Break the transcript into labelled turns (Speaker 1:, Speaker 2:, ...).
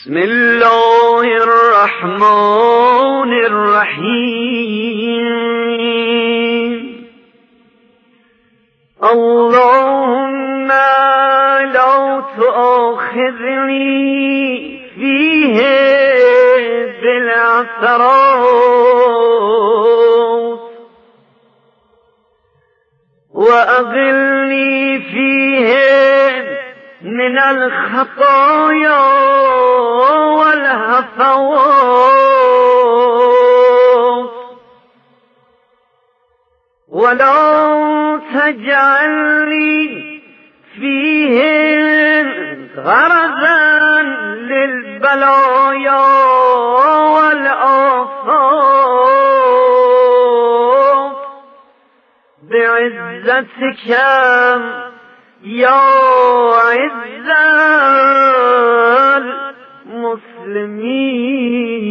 Speaker 1: بسم الله الرحمن الرحیم. اللهم لا تؤاخذني فيه بالعثرات وأغلني فيه من الخطايا والهفوات ولا تجعلني فيه غرضا للبلايا والآفات بعزتك يا عز المسلمين.